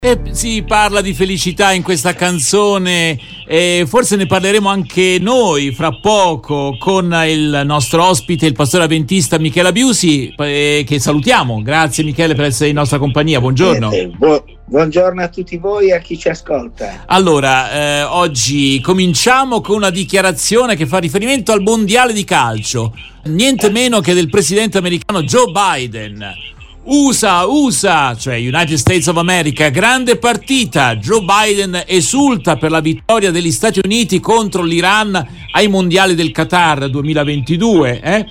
Si parla di felicità in questa canzone e forse ne parleremo anche noi fra poco con il nostro ospite, il pastore avventista Michele Abiusi, che salutiamo. Grazie Michele per essere in nostra compagnia, buongiorno. Buongiorno a tutti voi e a chi ci ascolta. Allora, oggi cominciamo con una dichiarazione che fa riferimento al mondiale di calcio, niente meno che del presidente americano Joe Biden. USA, cioè United States of America, grande partita. Joe Biden esulta per la vittoria degli Stati Uniti contro l'Iran ai mondiali del Qatar 2022.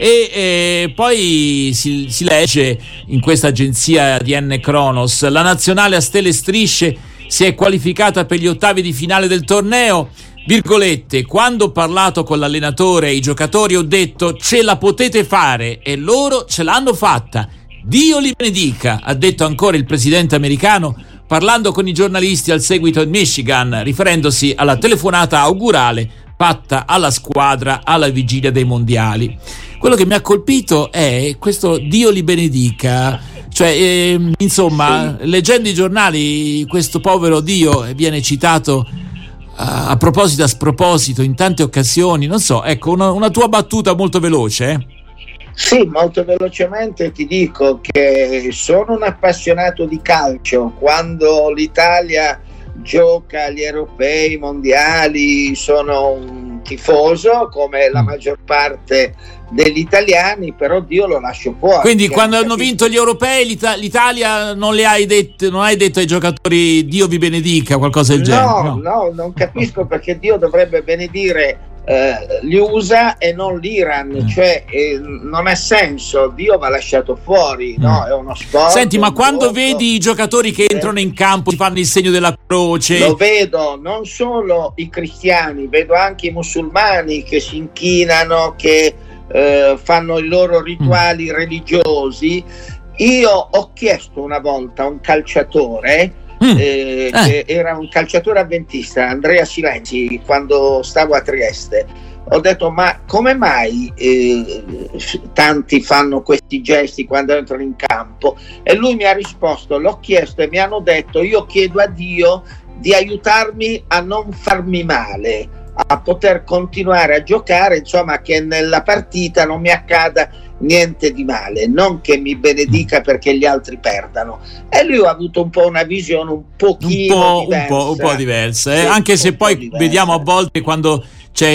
E poi si legge in questa agenzia di N Kronos: la nazionale a stelle e strisce si è qualificata per gli ottavi di finale del torneo. Virgolette, quando ho parlato con l'allenatore e i giocatori ho detto ce la potete fare, e loro ce l'hanno fatta. Dio li benedica, ha detto ancora il presidente americano parlando con i giornalisti al seguito in Michigan, riferendosi alla telefonata augurale fatta alla squadra alla vigilia dei mondiali. Quello che mi ha colpito è questo Dio li benedica, cioè leggendo i giornali questo povero Dio viene citato a proposito e a sproposito in tante occasioni. Non so, ecco, una tua battuta molto veloce. Sì, molto velocemente ti dico che sono un appassionato di calcio. Quando l'Italia gioca agli europei, mondiali, sono un tifoso come la maggior parte degli italiani, però Dio lo lascio fuori. Quindi quando hanno vinto gli europei l'Italia non hai detto ai giocatori Dio vi benedica, qualcosa del genere? No, non capisco perché Dio dovrebbe benedire gli USA e non l'Iran, cioè non ha senso, Dio va lasciato fuori, no? È uno sport. Senti, ma quando vedi i giocatori che entrano in campo, ti fanno il segno della croce? Lo vedo, non solo i cristiani, vedo anche i musulmani che si inchinano, che fanno i loro rituali religiosi. Io ho chiesto una volta a un calciatore che era un calciatore avventista, Andrea Silenzi, quando stavo a Trieste, ho detto: ma come mai tanti fanno questi gesti quando entrano in campo? E lui mi ha risposto: l'ho chiesto e mi hanno detto, io chiedo a Dio di aiutarmi a non farmi male, a poter continuare a giocare, insomma, che nella partita non mi accada niente di male, non che mi benedica perché gli altri perdano. E lui ha avuto un po' una visione un po' diversa, anche se poi vediamo a volte quando c'è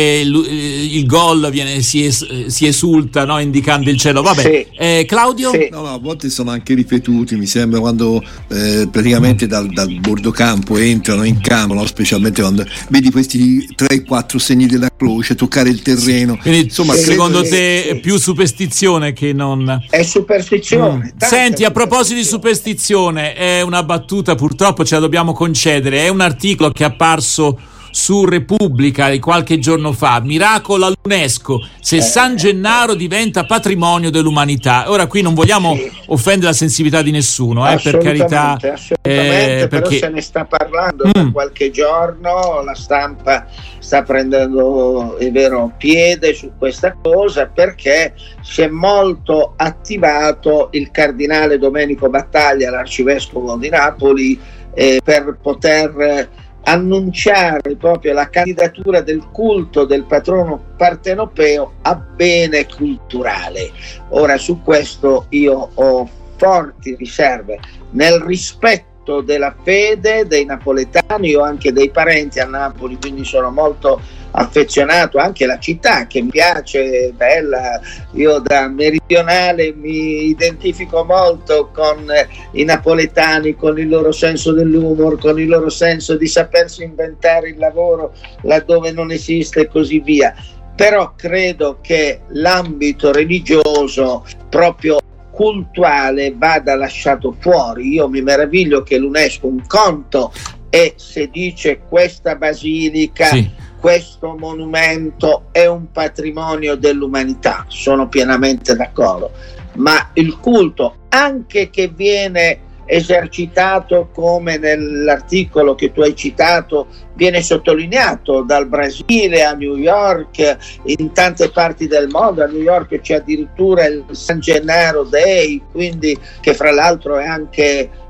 il gol si esulta, no? Indicando il cielo. Vabbè, sì. Claudio? Sì. No, a volte sono anche ripetuti, mi sembra, quando praticamente dal bordo campo entrano in campo, no? Specialmente quando vedi questi 3-4 segni della croce, toccare il terreno. Quindi, insomma, secondo te è più superstizione che non... È superstizione. Senti, a proposito di superstizione, è una battuta, purtroppo ce la dobbiamo concedere, è un articolo che è apparso su Repubblica di qualche giorno fa: miracolo all'UNESCO se San Gennaro diventa patrimonio dell'umanità. Ora qui non vogliamo offendere la sensibilità di nessuno, per carità, assolutamente, però se ne sta parlando da qualche giorno, la stampa sta prendendo piede su questa cosa, perché si è molto attivato il cardinale Domenico Battaglia, l'arcivescovo di Napoli, per poter annunciare proprio la candidatura del culto del patrono partenopeo a bene culturale. Ora, su questo io ho forti riserve, nel rispetto della fede dei napoletani. Io ho anche dei parenti a Napoli, quindi sono molto affezionato anche alla città, che mi piace, è bella. Io da meridionale mi identifico molto con i napoletani, con il loro senso dell'umor, con il loro senso di sapersi inventare il lavoro laddove non esiste e così via. Però credo che l'ambito religioso, proprio cultuale, vada lasciato fuori. Io mi meraviglio che l'UNESCO, un conto e se dice questa basilica, questo monumento è un patrimonio dell'umanità, sono pienamente d'accordo, ma il culto, anche che viene esercitato, come nell'articolo che tu hai citato, viene sottolineato dal Brasile a New York, in tante parti del mondo. A New York c'è addirittura il San Gennaro Day, quindi, che fra l'altro è anche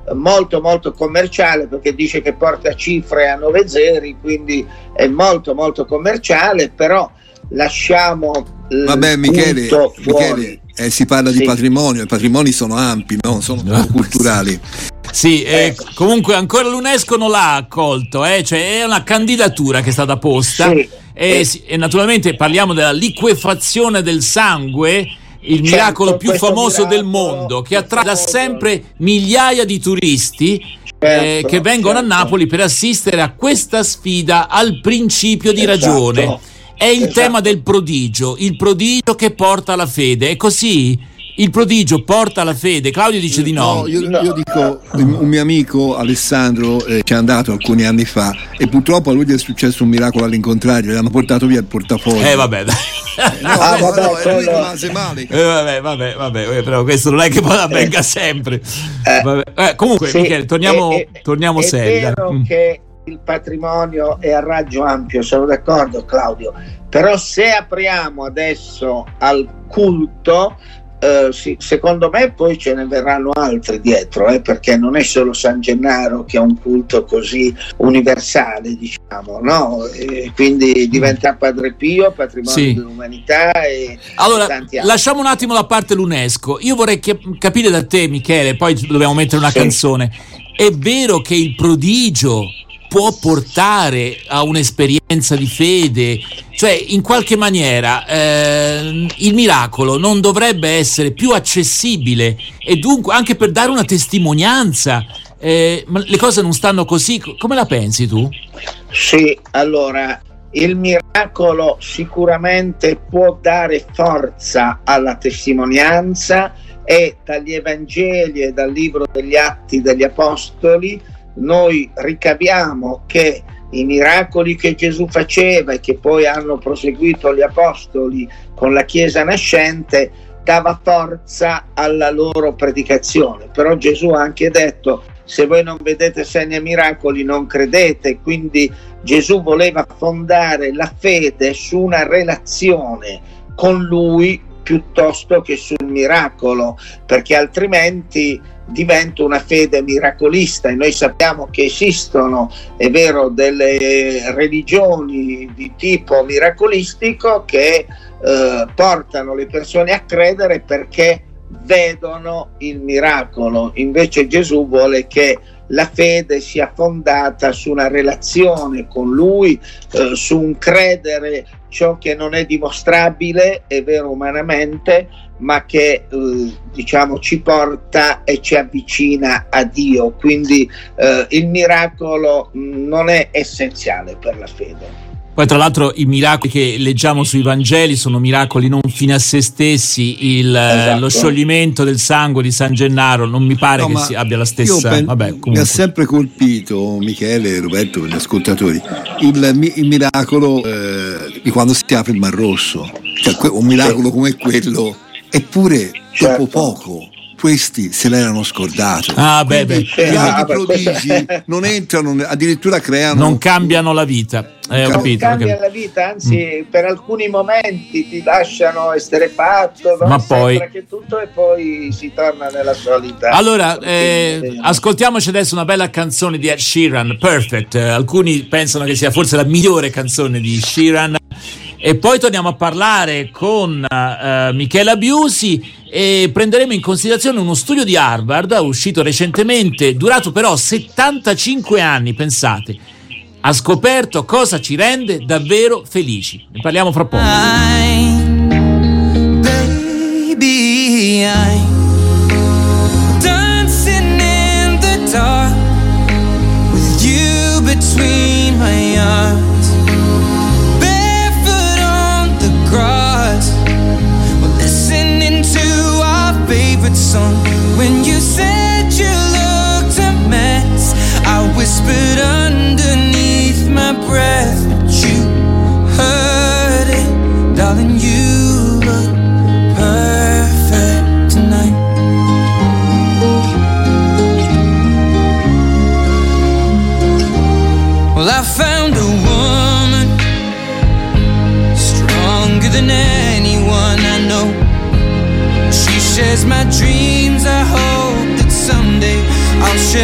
molto molto commerciale, perché dice che porta cifre a 9 zeri, quindi è molto molto commerciale, però lasciamo vabbè Michele, si parla di patrimonio, i patrimoni sono ampi, no? Sono culturali. Sì, comunque ancora l'UNESCO non l'ha accolto, cioè è una candidatura che è stata posta, e naturalmente parliamo della liquefazione del sangue, il miracolo più famoso del mondo, che attrae da sempre migliaia di turisti che vengono a Napoli per assistere a questa sfida al principio di ragione. È il tema del prodigio, il prodigio che porta alla fede, è così? Il prodigio porta alla fede? Claudio dice di no. Io dico, un mio amico Alessandro ci è andato alcuni anni fa e purtroppo a lui gli è successo un miracolo all'incontrario, gli hanno portato via il portafoglio. Vabbè, dai. Lui rimase male. Vabbè, però questo non è che poi avvenga sempre. Comunque, Michele, torniamo seri. È vero che il patrimonio è a raggio ampio, sono d'accordo Claudio, però se apriamo adesso al culto, secondo me poi ce ne verranno altri dietro, perché non è solo San Gennaro che ha un culto così universale, diciamo, no? Quindi diventa Padre Pio, patrimonio dell'umanità. Allora, lasciamo un attimo da parte l'UNESCO. Io vorrei capire da te, Michele, poi dobbiamo mettere una canzone. È vero che il prodigio può portare a un'esperienza di fede, cioè in qualche maniera il miracolo non dovrebbe essere più accessibile, e dunque anche per dare una testimonianza, ma le cose non stanno così. Come la pensi tu? Sì, allora il miracolo sicuramente può dare forza alla testimonianza, e dagli Evangeli e dal libro degli Atti degli Apostoli noi ricaviamo che i miracoli che Gesù faceva e che poi hanno proseguito gli apostoli con la Chiesa nascente dava forza alla loro predicazione. Però Gesù ha anche detto: se voi non vedete segni e miracoli non credete. Quindi Gesù voleva fondare la fede su una relazione con Lui piuttosto che sul miracolo, perché altrimenti diventa una fede miracolista. E noi sappiamo che esistono, è vero, delle religioni di tipo miracolistico che portano le persone a credere perché vedono il miracolo. Invece Gesù vuole che la fede sia fondata su una relazione con Lui, su un credere ciò che non è dimostrabile, è vero, umanamente, ma che diciamo ci porta e ci avvicina a Dio. Quindi il miracolo non è essenziale per la fede. Poi tra l'altro i miracoli che leggiamo sui Vangeli sono miracoli non fine a se stessi. Lo scioglimento del sangue di San Gennaro non mi pare che abbia la stessa. Mi ha sempre colpito, Michele, Roberto, per gli ascoltatori, il miracolo di quando si apre il Mar Rosso, cioè un miracolo come quello, eppure dopo poco questi se l'erano scordato. Gli altri prodigi non entrano, addirittura creano, non cambiano la vita. Cambia la vita, anzi per alcuni momenti ti lasciano esterrefatto, ma poi che tutto, e poi si torna nella solita. Allora ascoltiamoci adesso una bella canzone di Ed Sheeran, Perfect. Alcuni pensano che sia forse la migliore canzone di Sheeran, e poi torniamo a parlare con Michela Biusi e prenderemo in considerazione uno studio di Harvard uscito recentemente, durato però 75 anni, pensate. Ha scoperto cosa ci rende davvero felici. Ne parliamo fra poco. Baby, I'm dancing in the dark with you between my arms, barefoot on the grass, we're listening to our favorite song. When you said you looked a mess, I whispered underneath my breath, but you heard it, darling. You look perfect tonight. Well, I found a woman stronger than anyone I know. She shares my dreams. I hope that someday I'll share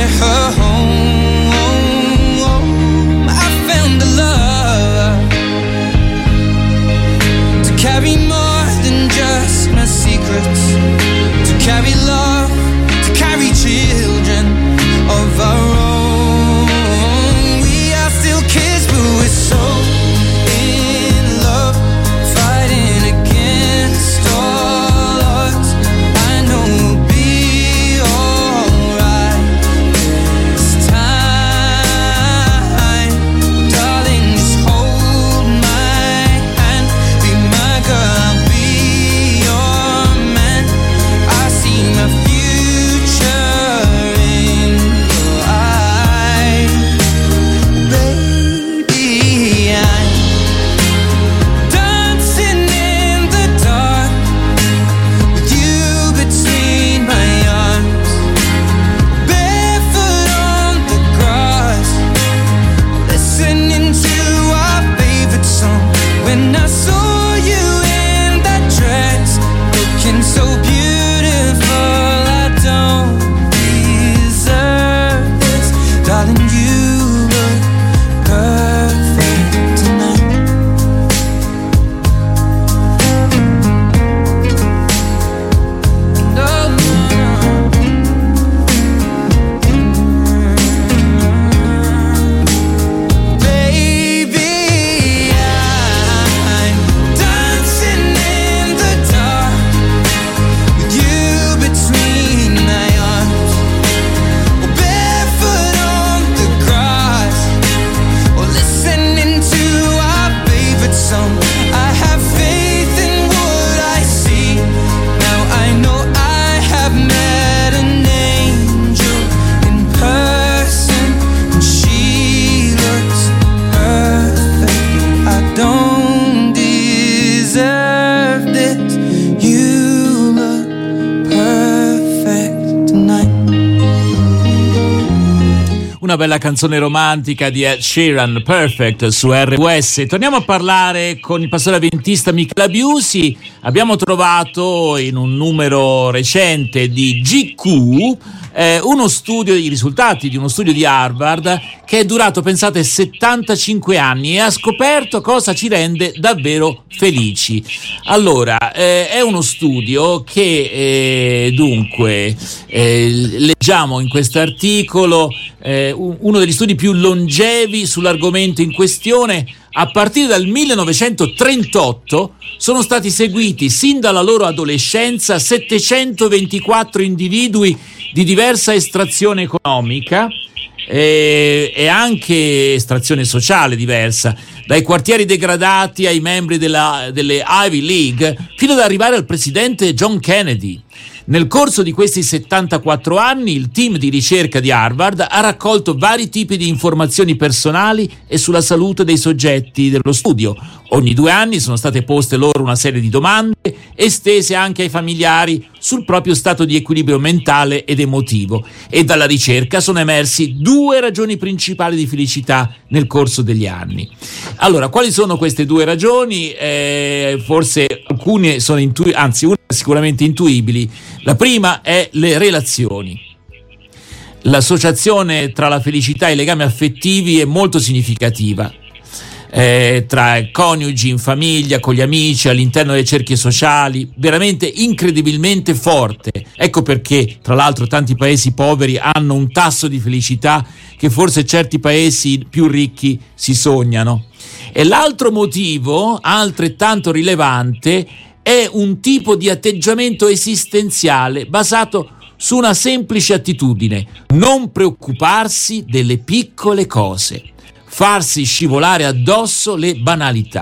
una bella canzone romantica di Ed Sheeran, Perfect, su RWS. Torniamo a parlare con il pastore avventista Michele Abiusi. Abbiamo trovato in un numero recente di GQ i risultati di uno studio di Harvard che è durato, pensate, 75 anni e ha scoperto cosa ci rende davvero felici. Allora, è uno studio che leggiamo in questo articolo, uno degli studi più longevi sull'argomento in questione. A partire dal 1938 sono stati seguiti sin dalla loro adolescenza 724 individui di diversa estrazione economica e anche estrazione sociale diversa, dai quartieri degradati ai membri delle Ivy League fino ad arrivare al presidente John Kennedy. Nel corso di questi 74 anni il team di ricerca di Harvard ha raccolto vari tipi di informazioni personali e sulla salute dei soggetti dello studio. Ogni 2 anni sono state poste loro una serie di domande estese anche ai familiari sul proprio stato di equilibrio mentale ed emotivo, e dalla ricerca sono emersi 2 ragioni principali di felicità nel corso degli anni. Allora, quali sono queste 2 ragioni? Forse alcune sono una sicuramente intuibili. La prima è le relazioni. L'associazione tra la felicità e i legami affettivi è molto significativa. Tra coniugi, in famiglia, con gli amici, all'interno delle cerchie sociali, veramente incredibilmente forte. Ecco perché, tra l'altro, tanti paesi poveri hanno un tasso di felicità che forse certi paesi più ricchi si sognano. E l'altro motivo, altrettanto rilevante, è un tipo di atteggiamento esistenziale basato su una semplice attitudine: non preoccuparsi delle piccole cose, farsi scivolare addosso le banalità.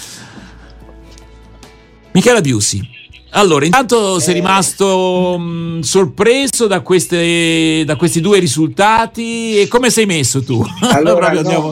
Michele Abiusi, allora, intanto sei rimasto sorpreso da questi 2 risultati, e come sei messo tu? Allora,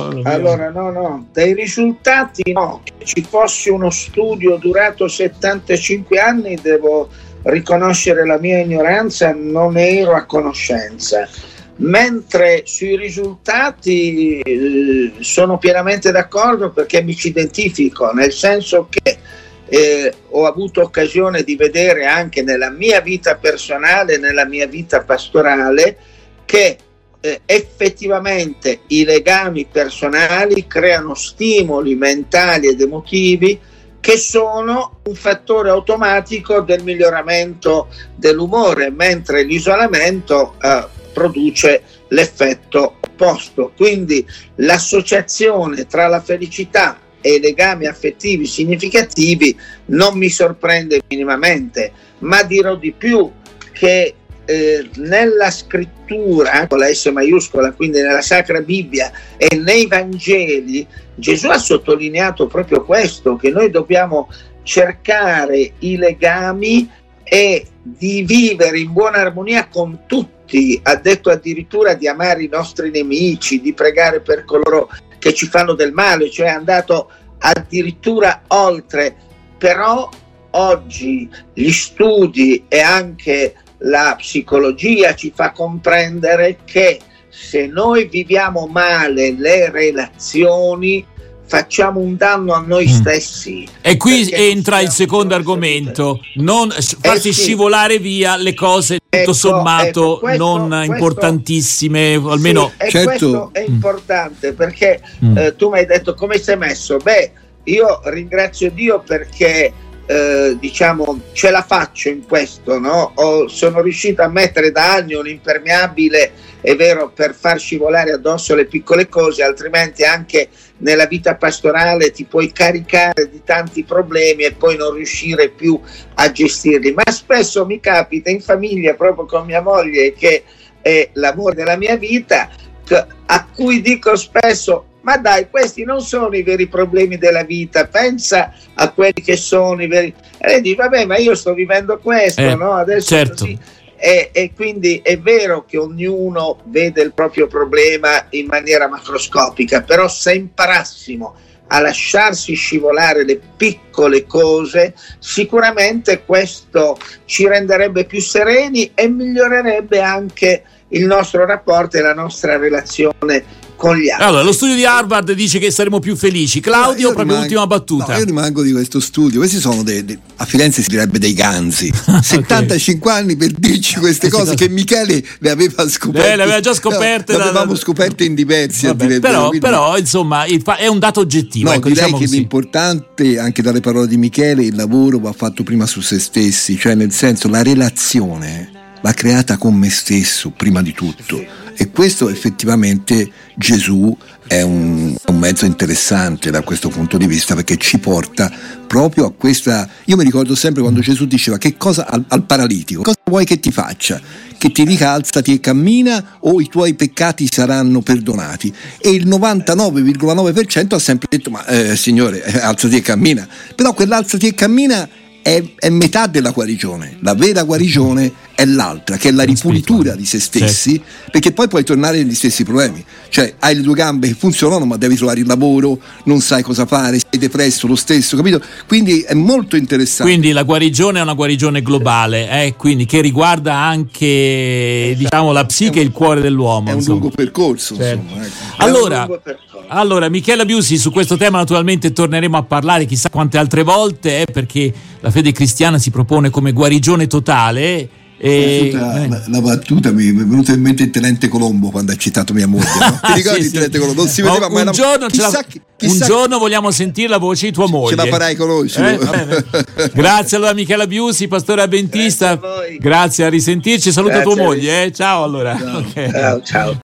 no, dai risultati no, che ci fosse uno studio durato 75 anni, devo riconoscere la mia ignoranza, non ero a conoscenza. Mentre sui risultati sono pienamente d'accordo, perché mi ci identifico, nel senso che ho avuto occasione di vedere anche nella mia vita personale, nella mia vita pastorale, che effettivamente i legami personali creano stimoli mentali ed emotivi che sono un fattore automatico del miglioramento dell'umore, mentre l'isolamento produce l'effetto opposto. Quindi l'associazione tra la felicità e i legami affettivi significativi non mi sorprende minimamente, ma dirò di più, che nella scrittura con la S maiuscola, quindi nella Sacra Bibbia e nei Vangeli, Gesù ha sottolineato proprio questo, che noi dobbiamo cercare i legami e di vivere in buona armonia con tutti. Ha detto addirittura di amare i nostri nemici, di pregare per coloro che ci fanno del male, cioè è andato addirittura oltre. Però oggi gli studi e anche la psicologia ci fa comprendere che se noi viviamo male le relazioni facciamo un danno a noi stessi. E qui entra il secondo argomento: non farsi scivolare via le cose tutto sommato non importantissime, almeno. Sì, certo. Questo è importante, perché tu mi hai detto come sei messo. Io ringrazio Dio perché ce la faccio in questo, no? Sono riuscito a mettere da anni un impermeabile, è vero, per far scivolare addosso le piccole cose, altrimenti anche nella vita pastorale ti puoi caricare di tanti problemi e poi non riuscire più a gestirli. Ma spesso mi capita in famiglia, proprio con mia moglie, che è l'amore della mia vita, a cui dico spesso: ma dai, questi non sono i veri problemi della vita, pensa a quelli che sono i veri. E lei dice: vabbè, ma io sto vivendo questo, no? Adesso certo. Così. E quindi è vero che ognuno vede il proprio problema in maniera macroscopica, però se imparassimo a lasciarsi scivolare le piccole cose, sicuramente questo ci renderebbe più sereni e migliorerebbe anche il nostro rapporto e la nostra relazione con gli altri. Allora, lo studio di Harvard dice che saremo più felici. Claudio, proprio l'ultima battuta. No, io rimango di questo studio. Questi sono a Firenze si direbbe dei ganzi. 75 anni per dirci queste cose che Michele le aveva scoperte. Le aveva già scoperte. Le avevamo scoperte in diversi. Però insomma è un dato oggettivo. No, ecco, direi diciamo che così. l'importante, anche dalle parole di Michele, il lavoro va fatto prima su se stessi, cioè nel senso la relazione va creata con me stesso prima di tutto. E questo effettivamente Gesù è un mezzo interessante da questo punto di vista, perché ci porta proprio a questa. Io mi ricordo sempre quando Gesù diceva che cosa al paralitico: cosa vuoi che ti faccia? Che ti dica alzati e cammina, o i tuoi peccati saranno perdonati? E il 99,9% ha sempre detto Signore, alzati e cammina. Però quell'alzati e cammina è metà della guarigione. La vera guarigione è l'altra, che è la ripulitura di se stessi, perché poi puoi tornare negli stessi problemi. Cioè hai le due gambe che funzionano, ma devi trovare il lavoro, non sai cosa fare, sei depresso lo stesso, capito? Quindi è molto interessante. Quindi la guarigione è una guarigione globale, quindi che riguarda anche diciamo la psiche e il cuore dell'uomo. È un lungo percorso, insomma. Allora, Michela Biusi, su questo tema naturalmente torneremo a parlare chissà quante altre volte, perché la fede cristiana si propone come guarigione totale. La battuta mi è venuta in mente il Tenente Colombo quando ha citato mia moglie, no? Ti ricordi il Tenente Colombo? Non si vedeva mai. Un giorno vogliamo sentire la voce di tua moglie. Ce la farai conoscere. Grazie allora Michela Biusi, pastore avventista. Grazie, a risentirci. Saluta tua moglie. Ciao allora. Ciao. Ciao.